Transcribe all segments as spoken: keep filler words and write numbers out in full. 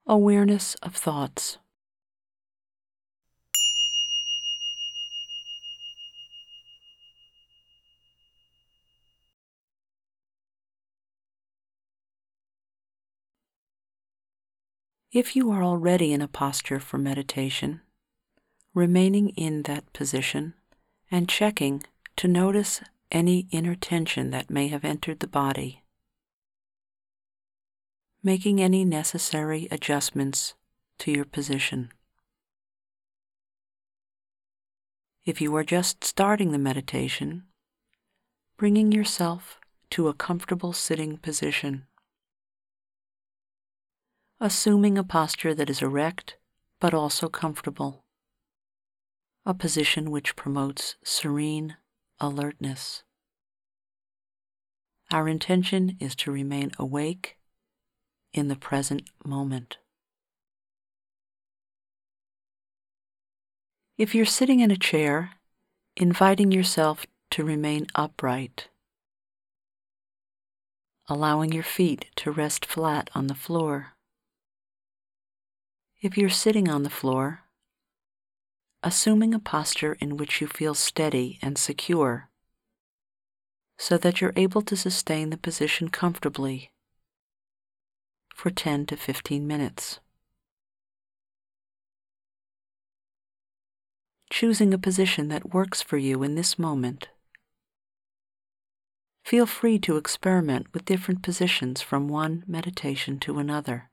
Awareness of thoughts. If you are already in a posture for meditation, remaining in that position and checking to notice any inner tension that may have entered the body, making any necessary adjustments to your position. If you are just starting the meditation, bringing yourself to a comfortable sitting position, assuming a posture that is erect but also comfortable, a position which promotes serene alertness. Our intention is to remain awake in the present moment. If you're sitting in a chair, inviting yourself to remain upright, allowing your feet to rest flat on the floor. If you're sitting on the floor, assuming a posture in which you feel steady and secure, so that you're able to sustain the position comfortably for ten to fifteen minutes. Choosing a position that works for you in this moment. Feel free to experiment with different positions from one meditation to another,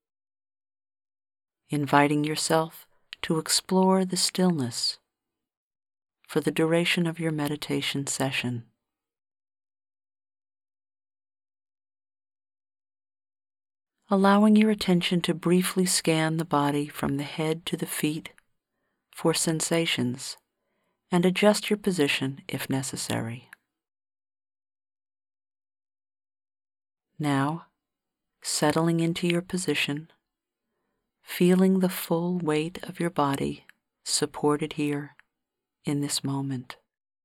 inviting yourself to explore the stillness for the duration of your meditation session. Allowing your attention to briefly scan the body from the head to the feet for sensations and adjust your position if necessary. Now, settling into your position, feeling the full weight of your body supported here in this moment.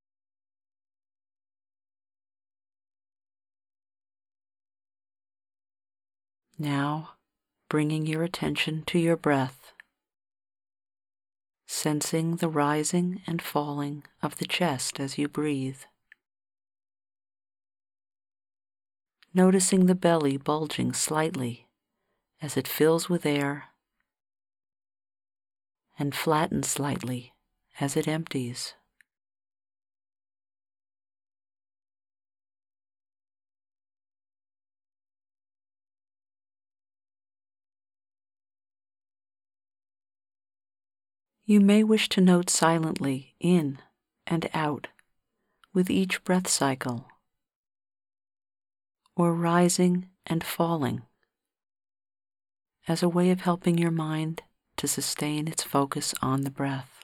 Now, bringing your attention to your breath, sensing the rising and falling of the chest as you breathe. Noticing the belly bulging slightly as it fills with air and flattens slightly as it empties. You may wish to note silently in and out with each breath cycle, or rising and falling as a way of helping your mind to sustain its focus on the breath.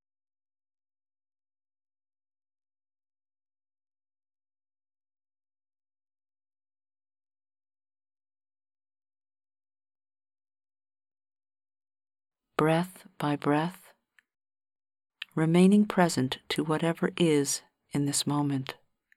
Breath by breath, remaining present to whatever is in this moment.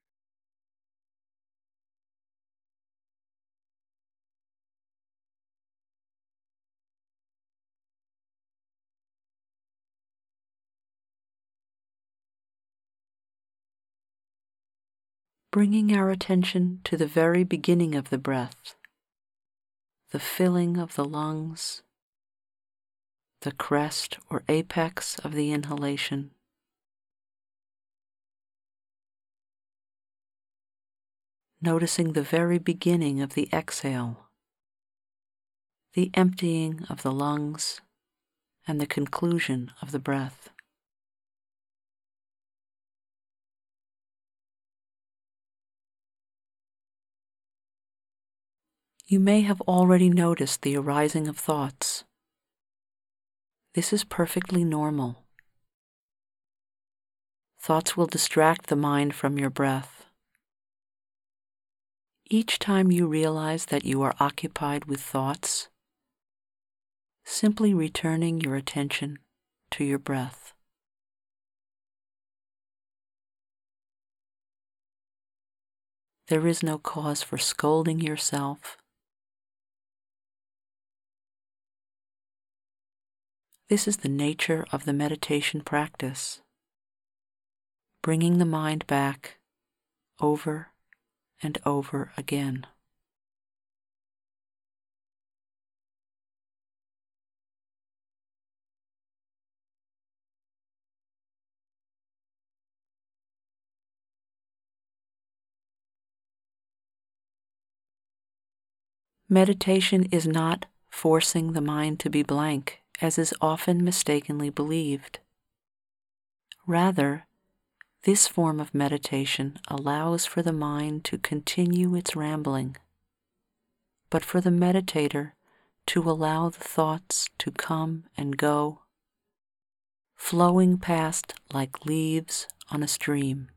Bringing our attention to the very beginning of the breath, the filling of the lungs, the crest or apex of the inhalation, noticing the very beginning of the exhale, the emptying of the lungs, and the conclusion of the breath. You may have already noticed the arising of thoughts. This is perfectly normal. Thoughts will distract the mind from your breath. Each time you realize that you are occupied with thoughts, simply returning your attention to your breath. There is no cause for scolding yourself. This is the nature of the meditation practice, bringing the mind back over and over again. Meditation is not forcing the mind to be blank, as is often mistakenly believed. Rather, this form of meditation allows for the mind to continue its rambling, but for the meditator to allow the thoughts to come and go, flowing past like leaves on a stream.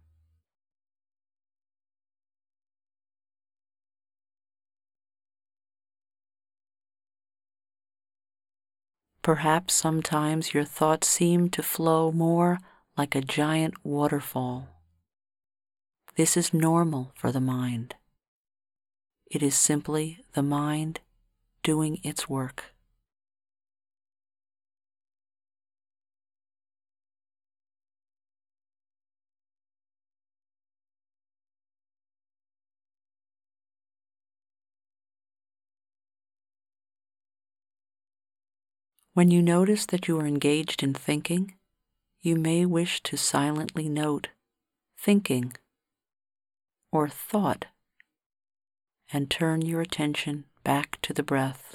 Perhaps sometimes your thoughts seem to flow more like a giant waterfall. This is normal for the mind. It is simply the mind doing its work. When you notice that you are engaged in thinking, you may wish to silently note thinking or thought and turn your attention back to the breath.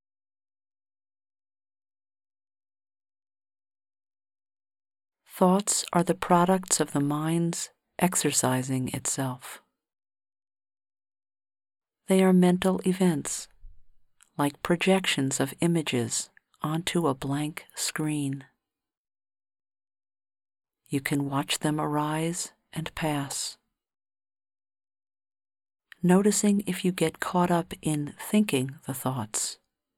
Thoughts are the products of the mind's exercising itself. They are mental events, like projections of images onto a blank screen. You can watch them arise and pass, noticing if you get caught up in thinking the thoughts,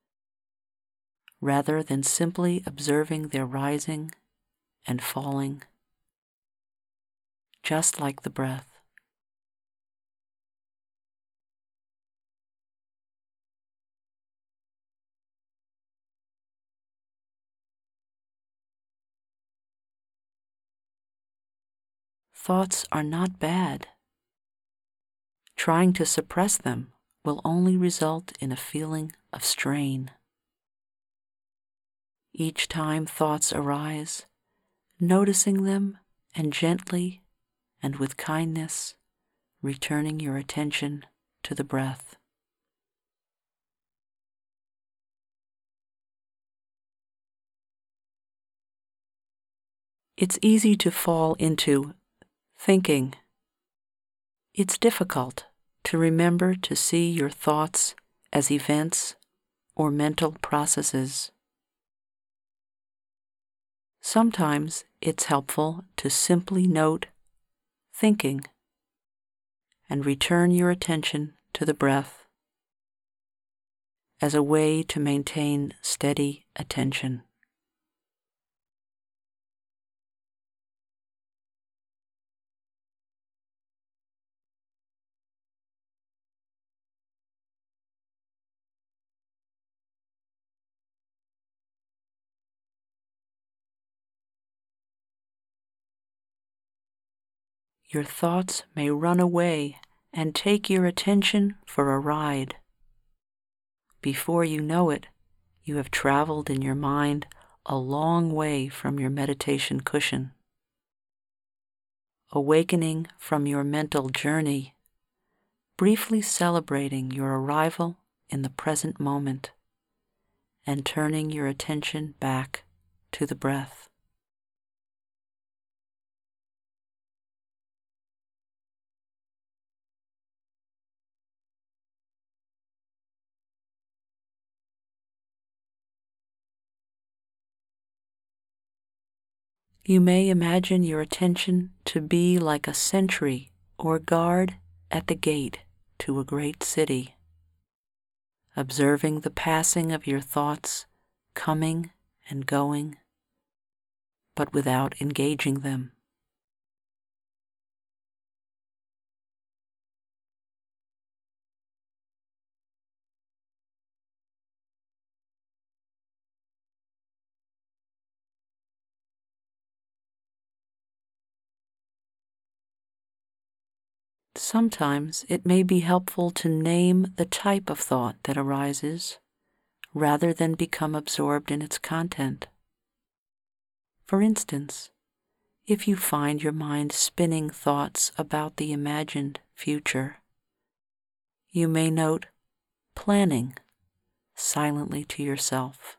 rather than simply observing their rising and falling, just like the breath. Thoughts are not bad. Trying to suppress them will only result in a feeling of strain. Each time thoughts arise, noticing them and gently and with kindness, returning your attention to the breath. It's easy to fall into thinking. It's difficult to remember to see your thoughts as events or mental processes. Sometimes it's helpful to simply note thinking and return your attention to the breath as a way to maintain steady attention. Your thoughts may run away and take your attention for a ride. Before you know it, you have traveled in your mind a long way from your meditation cushion. Awakening from your mental journey, briefly celebrating your arrival in the present moment, and turning your attention back to the breath. You may imagine your attention to be like a sentry or guard at the gate to a great city, observing the passing of your thoughts coming and going, but without engaging them. Sometimes it may be helpful to name the type of thought that arises rather than become absorbed in its content. For instance, if you find your mind spinning thoughts about the imagined future, you may note planning silently to yourself.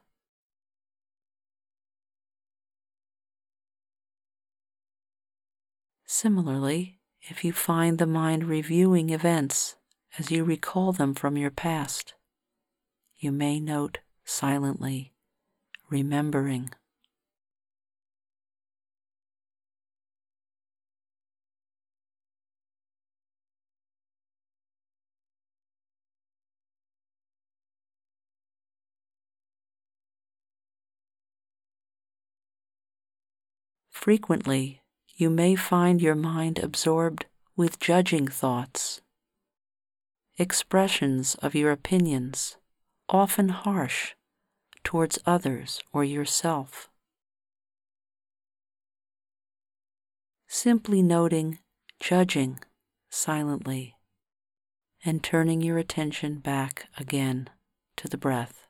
Similarly, if you find the mind reviewing events as you recall them from your past, you may note silently remembering. Frequently, you may find your mind absorbed with judging thoughts, expressions of your opinions, often harsh towards others or yourself. Simply noting judging silently and turning your attention back again to the breath.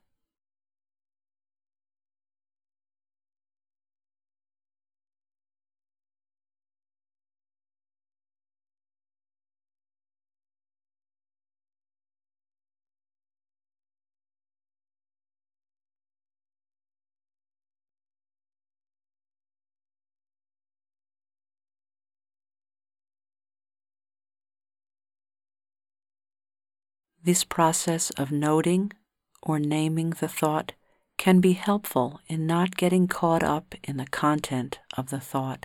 This process of noting or naming the thought can be helpful in not getting caught up in the content of the thought.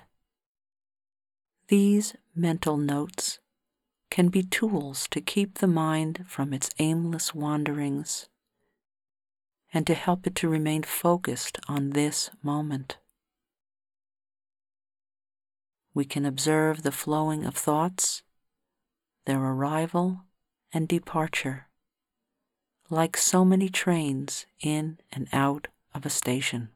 These mental notes can be tools to keep the mind from its aimless wanderings and to help it to remain focused on this moment. We can observe the flowing of thoughts, their arrival and departure, like so many trains in and out of a station.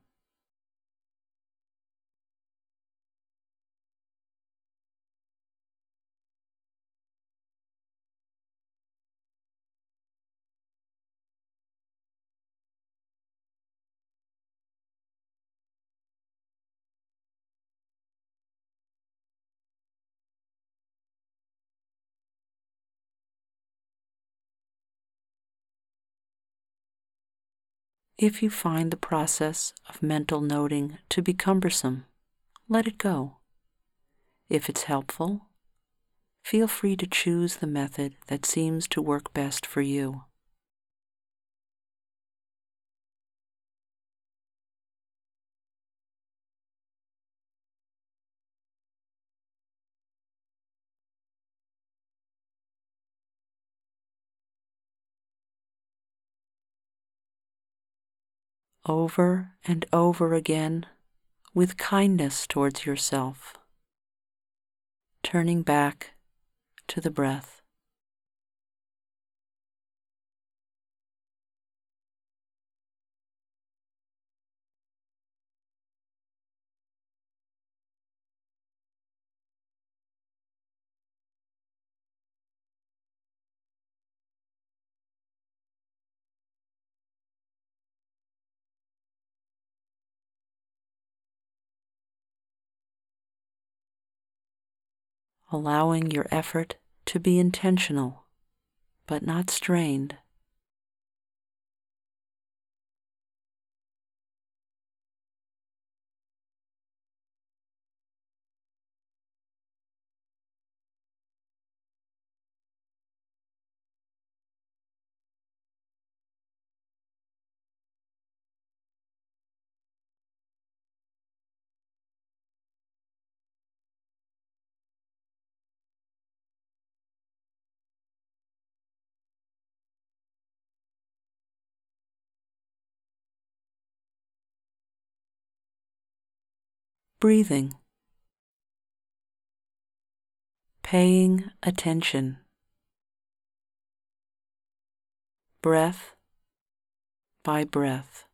If you find the process of mental noting to be cumbersome, let it go. If it's helpful, feel free to choose the method that seems to work best for you. Over and over again, with kindness towards yourself, turning back to the breath. Allowing your effort to be intentional, but not strained. Breathing. Paying attention. Breath by breath.